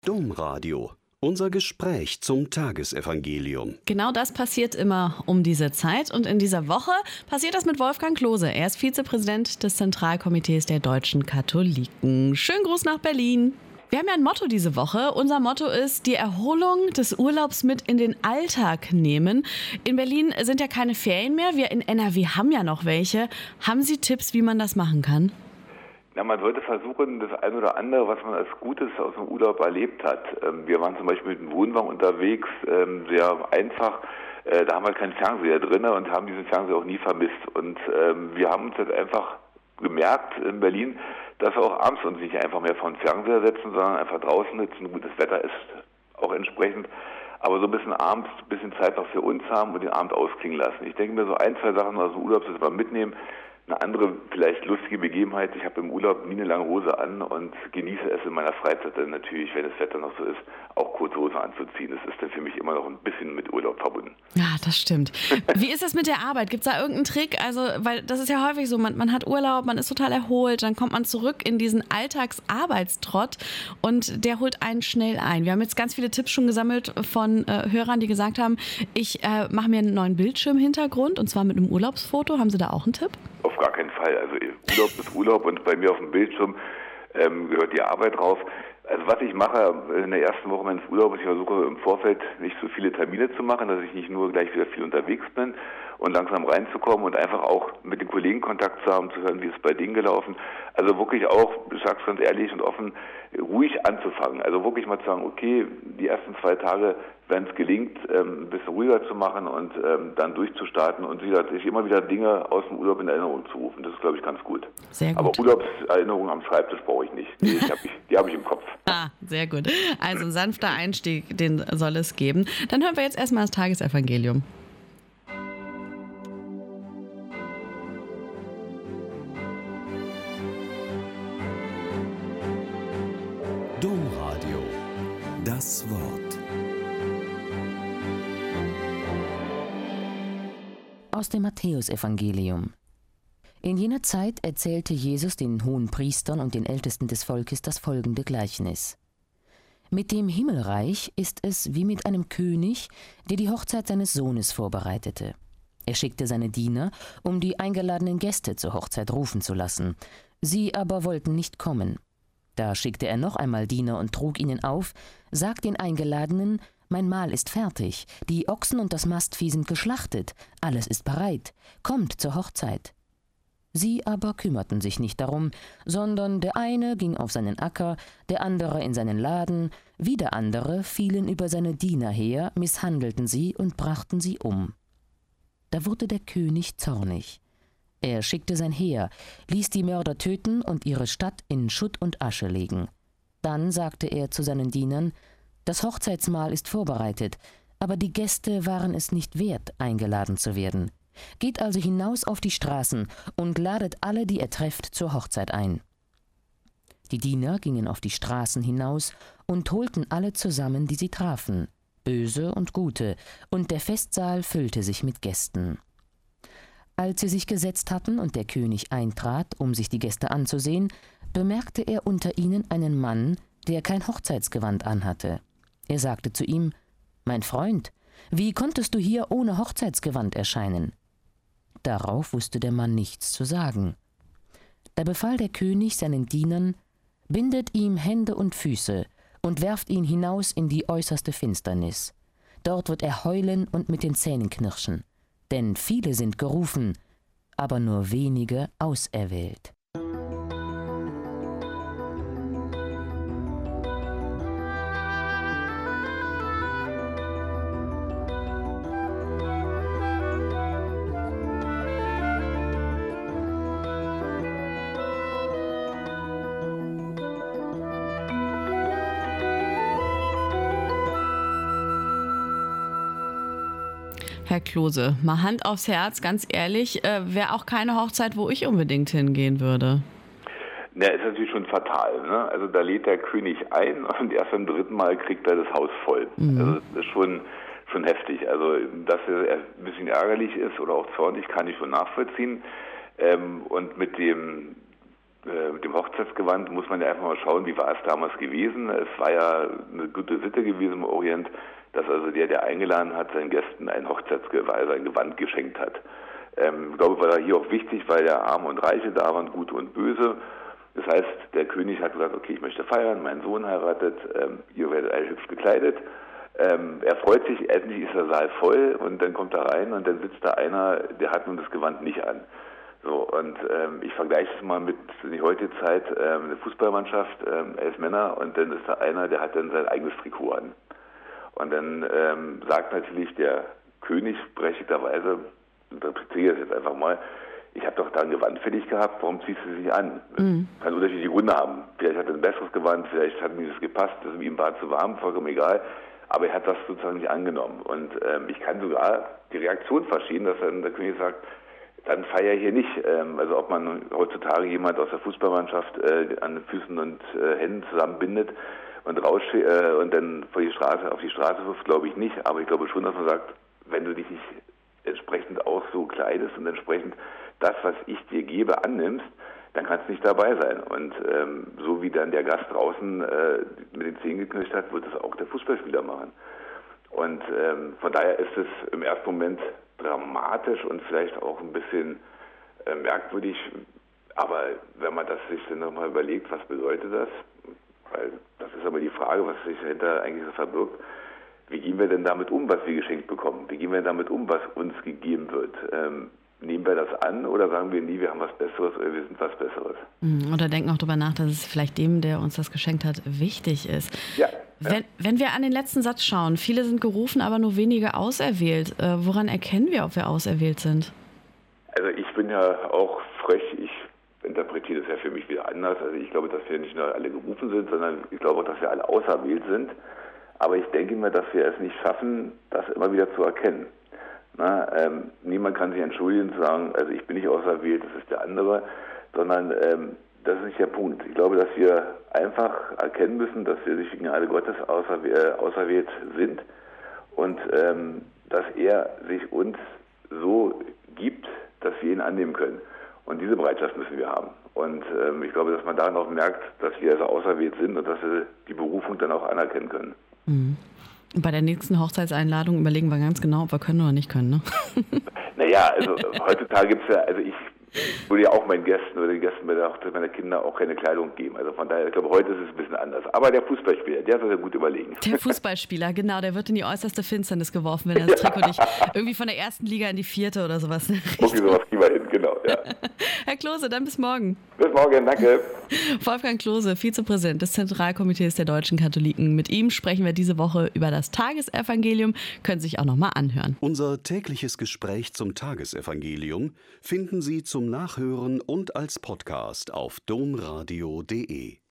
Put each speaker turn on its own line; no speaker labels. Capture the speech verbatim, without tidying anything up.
Domradio. Unser Gespräch zum Tagesevangelium.
Genau das passiert immer um diese Zeit. Und in dieser Woche passiert das mit Wolfgang Klose. Er ist Vizepräsident des Zentralkomitees der deutschen Katholiken. Schönen Gruß nach Berlin. Wir haben ja ein Motto diese Woche. Unser Motto ist, die Erholung des Urlaubs mit in den Alltag nehmen. In Berlin sind ja keine Ferien mehr. Wir in N R W haben ja noch welche. Haben Sie Tipps, wie man das machen kann?
Na, man sollte versuchen, das ein oder andere, was man als Gutes aus dem Urlaub erlebt hat. Wir waren zum Beispiel mit dem Wohnwagen unterwegs, sehr einfach. Da haben wir keinen Fernseher drin und haben diesen Fernseher auch nie vermisst. Und wir haben uns jetzt einfach gemerkt in Berlin, dass wir auch abends uns nicht einfach mehr vor den Fernseher setzen, sondern einfach draußen sitzen. Gut, das Wetter ist auch entsprechend, aber so ein bisschen abends, ein bisschen Zeit noch für uns haben und den Abend ausklingen lassen. Ich denke mir, so ein, zwei Sachen aus dem Urlaub sollte man mitnehmen. Eine andere, vielleicht lustige Begebenheit, ich habe im Urlaub nie eine lange Hose an und genieße es in meiner Freizeit dann natürlich, wenn das Wetter noch so ist, auch kurze Hose anzuziehen. Das ist dann für mich immer noch ein bisschen mit Urlaub verbunden.
Ja, das stimmt. Wie ist das mit der Arbeit? Gibt es da irgendeinen Trick? Also, weil das ist ja häufig so, man, man hat Urlaub, man ist total erholt, dann kommt man zurück in diesen Alltagsarbeitstrott und der holt einen schnell ein. Wir haben jetzt ganz viele Tipps schon gesammelt von äh, Hörern, die gesagt haben, ich äh, mache mir einen neuen Bildschirmhintergrund und zwar mit einem Urlaubsfoto. Haben Sie da auch einen Tipp?
Auf gar keinen Fall. Also Urlaub ist Urlaub und bei mir auf dem Bildschirm ähm, gehört die Arbeit drauf. Also was ich mache in der ersten Woche meines Urlaubs, ich versuche im Vorfeld nicht so viele Termine zu machen, dass ich nicht nur gleich wieder viel unterwegs bin und langsam reinzukommen und einfach auch mit den Kollegen Kontakt zu haben, zu hören, wie es bei denen gelaufen. Also wirklich auch, ich sag's ganz ehrlich und offen, ruhig anzufangen. Also wirklich mal zu sagen, okay, die ersten zwei Tage, wenn es gelingt, ein bisschen ruhiger zu machen und ähm, dann durchzustarten und sich immer wieder Dinge aus dem Urlaub in Erinnerung zu rufen. Das ist, glaube ich, ganz gut.
Sehr gut.
Aber Urlaubserinnerungen am Schreibtisch brauche ich nicht. Die, die habe ich, die hab ich im Kopf.
Ah, sehr gut. Also ein sanfter Einstieg, den soll es geben. Dann hören wir jetzt erstmal das Tagesevangelium.
Domradio. Das Wort.
Aus dem Matthäusevangelium. In jener Zeit erzählte Jesus den Hohenpriestern und den Ältesten des Volkes das folgende Gleichnis. Mit dem Himmelreich ist es wie mit einem König, der die Hochzeit seines Sohnes vorbereitete. Er schickte seine Diener, um die eingeladenen Gäste zur Hochzeit rufen zu lassen. Sie aber wollten nicht kommen. Da schickte er noch einmal Diener und trug ihnen auf, sagt den Eingeladenen, mein Mahl ist fertig, die Ochsen und das Mastvieh sind geschlachtet, alles ist bereit, kommt zur Hochzeit. Sie aber kümmerten sich nicht darum, sondern der eine ging auf seinen Acker, der andere in seinen Laden, wieder andere fielen über seine Diener her, misshandelten sie und brachten sie um. Da wurde der König zornig. Er schickte sein Heer, ließ die Mörder töten und ihre Stadt in Schutt und Asche legen. Dann sagte er zu seinen Dienern, das Hochzeitsmahl ist vorbereitet, aber die Gäste waren es nicht wert, eingeladen zu werden. Geht also hinaus auf die Straßen und ladet alle, die ihr trefft, zur Hochzeit ein. Die Diener gingen auf die Straßen hinaus und holten alle zusammen, die sie trafen, böse und gute, und der Festsaal füllte sich mit Gästen. Als sie sich gesetzt hatten und der König eintrat, um sich die Gäste anzusehen, bemerkte er unter ihnen einen Mann, der kein Hochzeitsgewand anhatte. Er sagte zu ihm, »Mein Freund, wie konntest du hier ohne Hochzeitsgewand erscheinen?« Darauf wusste der Mann nichts zu sagen. Da befahl der König seinen Dienern, »Bindet ihm Hände und Füße und werft ihn hinaus in die äußerste Finsternis. Dort wird er heulen und mit den Zähnen knirschen. Denn viele sind gerufen, aber nur wenige auserwählt.«
Herr Klose, mal Hand aufs Herz, ganz ehrlich, äh, wäre auch keine Hochzeit, wo ich unbedingt hingehen würde.
Na, ist natürlich schon fatal, ne? Also da lädt der König ein und erst beim dritten Mal kriegt er das Haus voll. Mhm. Also das ist schon, schon heftig. Also dass er ein bisschen ärgerlich ist oder auch zornig, kann ich schon nachvollziehen. Ähm, und mit dem äh, mit dem Hochzeitsgewand muss man ja einfach mal schauen, wie war es damals gewesen. Es war ja eine gute Sitte gewesen im Orient, dass also der, der eingeladen hat, seinen Gästen ein Hochzeitsgewand, also ein Gewand geschenkt hat. Ähm, ich glaube, war hier auch wichtig, weil ja Arme und Reiche da waren, Gute und Böse. Das heißt, der König hat gesagt, okay, ich möchte feiern, mein Sohn heiratet, ähm, ihr werdet alle hübsch gekleidet. Ähm, er freut sich, endlich ist der Saal voll und dann kommt er rein und dann sitzt da einer, der hat nun das Gewand nicht an. So, und ähm, ich vergleiche es mal mit in die heutige Zeit, ähm, eine Fußballmannschaft, ähm, elf Männer und dann ist da einer, der hat dann sein eigenes Trikot an. Und dann ähm, sagt natürlich der König berechtigterweise, interpretiere ich das jetzt einfach mal, ich habe doch da ein Gewand fertig gehabt, warum ziehst du es nicht an? Mhm. Kann unterschiedliche Gründe haben. Vielleicht hat er ein besseres Gewand, vielleicht hat mir das gepasst, das ihm war zu warm, vollkommen egal. Aber er hat das sozusagen nicht angenommen. Und ähm, ich kann sogar die Reaktion verstehen, dass dann der König sagt, dann feier hier nicht. Ähm, also ob man heutzutage jemand aus der Fußballmannschaft äh, an den Füßen und äh, Händen zusammenbindet und raus äh, und dann vor die Straße, auf die Straße wirft, glaube ich nicht. Aber ich glaube schon, dass man sagt, wenn du dich nicht entsprechend auch so kleidest und entsprechend das, was ich dir gebe, annimmst, dann kannst du nicht dabei sein. Und ähm, so wie dann der Gast draußen äh, mit den Zähnen geknirscht hat, wird es auch der Fußballspieler machen. Und ähm, von daher ist es im ersten Moment dramatisch und vielleicht auch ein bisschen äh, merkwürdig. Aber wenn man das sich dann nochmal überlegt, was bedeutet das? Weil das ist aber die Frage, was sich dahinter eigentlich so verbirgt. Wie gehen wir denn damit um, was wir geschenkt bekommen? Wie gehen wir damit um, was uns gegeben wird? Ähm, nehmen wir das an oder sagen wir nie, wir haben was Besseres oder wir sind was Besseres?
Oder denken auch darüber nach, dass es vielleicht dem, der uns das geschenkt hat, wichtig ist.
Ja.
Wenn,
ja.
wenn wir an den letzten Satz schauen, viele sind gerufen, aber nur wenige auserwählt. Äh, woran erkennen wir, ob wir auserwählt sind?
Also ich bin ja auch frech, ich interpretiere das ja für mich wieder anders. Also ich glaube, dass wir nicht nur alle gerufen sind, sondern ich glaube auch, dass wir alle auserwählt sind. Aber ich denke mir, dass wir es nicht schaffen, das immer wieder zu erkennen. Na, ähm, niemand kann sich entschuldigen zu sagen, also ich bin nicht auserwählt, das ist der andere, sondern ähm, das ist nicht der Punkt. Ich glaube, dass wir einfach erkennen müssen, dass wir durch die Gnade Gottes auserwäh- auserwählt sind und ähm, dass er sich uns so gibt, dass wir ihn annehmen können. Und diese Bereitschaft müssen wir haben. Und ähm, ich glaube, dass man daran auch merkt, dass wir also auserwählt sind und dass wir die Berufung dann auch anerkennen können.
Mhm. Bei der nächsten Hochzeitseinladung überlegen wir ganz genau, ob wir können oder nicht können, ne?
Naja, also heutzutage gibt es ja, also ich würde ja auch meinen Gästen oder den Gästen meiner, meiner Kinder auch keine Kleidung geben. Also von daher, ich glaube, heute ist es ein bisschen anders. Aber der Fußballspieler, der ist ja gut überlegen.
Der Fußballspieler, genau, der wird in die äußerste Finsternis geworfen, wenn er das Trikot nicht irgendwie von der ersten Liga in die vierte oder sowas.
Okay, sowas kriegen wir hin, genau, ja.
Herr Klose, dann bis morgen.
Bis morgen, danke.
Wolfgang Klose, Vizepräsident des Zentralkomitees der deutschen Katholiken. Mit ihm sprechen wir diese Woche über das Tagesevangelium. Können Sie sich auch nochmal anhören.
Unser tägliches Gespräch zum Tagesevangelium finden Sie zum Nachhören und als Podcast auf domradio punkt de.